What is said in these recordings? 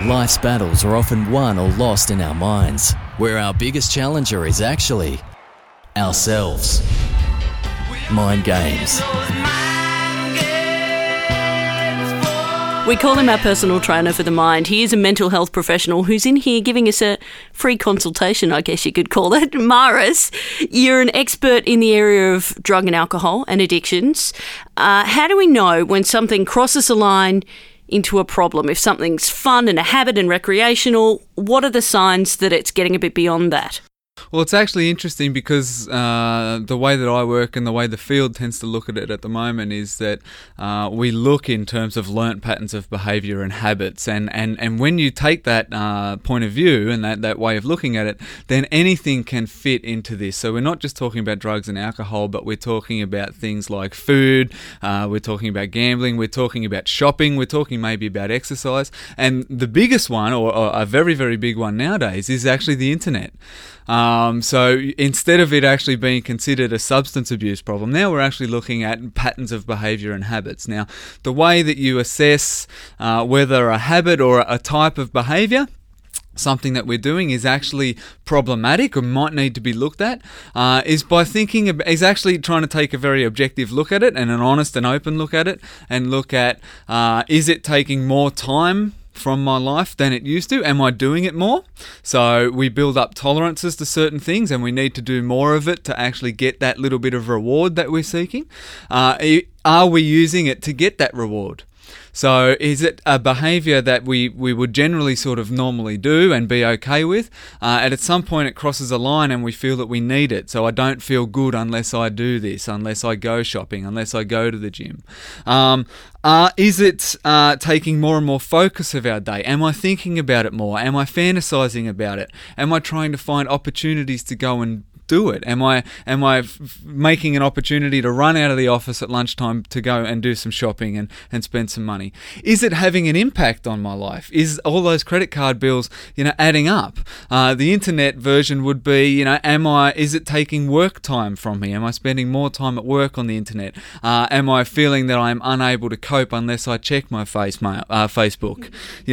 Life's battles are often won or lost in our minds, where our biggest challenger is actually ourselves. Mind games. We call him our personal trainer for the mind. He is a mental health professional who's in here giving us a free consultation, I guess you could call it. Maurice, you're an expert in the area of drug and alcohol and addictions. How do we know when something crosses a line into a problem? If something's fun and a habit and recreational, what are the signs that it's getting a bit beyond that? Well, it's actually interesting because the way that I work and the way the field tends to look at it at the moment is that we look in terms of learnt patterns of behaviour and habits. And when you take that point of view and that way of looking at it, then anything can fit into this. So we're not just talking about drugs and alcohol, but we're talking about things like food, we're talking about gambling, we're talking about shopping, we're talking maybe about exercise. And the biggest one, or a very, very big one nowadays, is actually the internet. So instead of it actually being considered a substance abuse problem, now we're actually looking at patterns of behaviour and habits. Now, the way that you assess whether a habit or a type of behaviour, something that we're doing, is actually problematic or might need to be looked at, is actually trying to take a very objective look at it and an honest and open look at it, and look at is it taking more time from my life than it used to? Am I doing it more? So we build up tolerances to certain things and we need to do more of it to actually get that little bit of reward that we're seeking. Are we using it to get that reward? So is it a behaviour that we would generally sort of normally do and be okay with? And at some point it crosses a line and we feel that we need it. So I don't feel good unless I do this, unless I go shopping, unless I go to the gym. Is it taking more and more focus of our day? Am I thinking about it more? Am I fantasizing about it? Am I trying to find opportunities to go and do it? Am I making an opportunity to run out of the office at lunchtime to go and do some shopping and spend some money? Is it having an impact on my life? Is all those credit card bills, adding up? The internet version would be, is it taking work time from me? Am I spending more time at work on the internet? Am I feeling that I'm unable to cope unless I check my Facebook?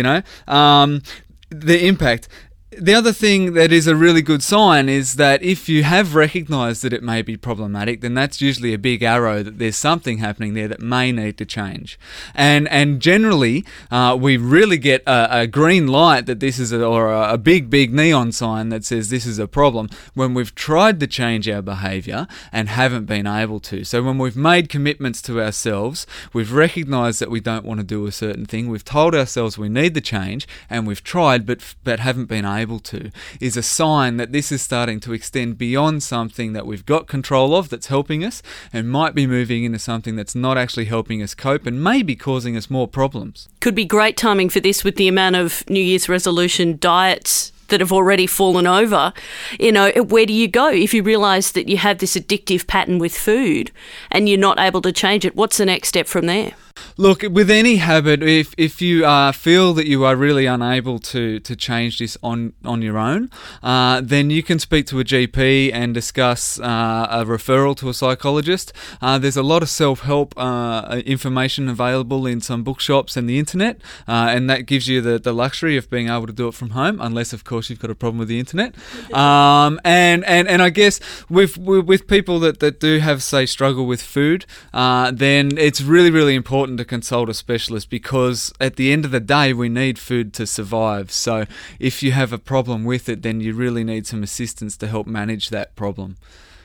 The impact. The other thing that is a really good sign is that if you have recognised that it may be problematic, then that's usually a big arrow that there's something happening there that may need to change. And generally, we really get a green light that this is a big, big neon sign that says this is a problem when we've tried to change our behaviour and haven't been able to. So when we've made commitments to ourselves, we've recognised that we don't want to do a certain thing, we've told ourselves we need the change, and we've tried but haven't been able to, is a sign that this is starting to extend beyond something that we've got control of that's helping us, and might be moving into something that's not actually helping us cope and may be causing us more problems. Could be great timing for this with the amount of New Year's resolution diets that have already fallen over. Where do you go if you realise that you have this addictive pattern with food and you're not able to change it? What's the next step from there? Look, with any habit, if you feel that you are really unable to change this on your own, then you can speak to a GP and discuss a referral to a psychologist. There's a lot of self-help information available in some bookshops and the internet, and that gives you the luxury of being able to do it from home, unless, of course, you've got a problem with the internet. And I guess with people that do have, say, struggle with food, then it's really, really important to consult a specialist, because at the end of the day we need food to survive. So if you have a problem with it, then you really need some assistance to help manage that problem.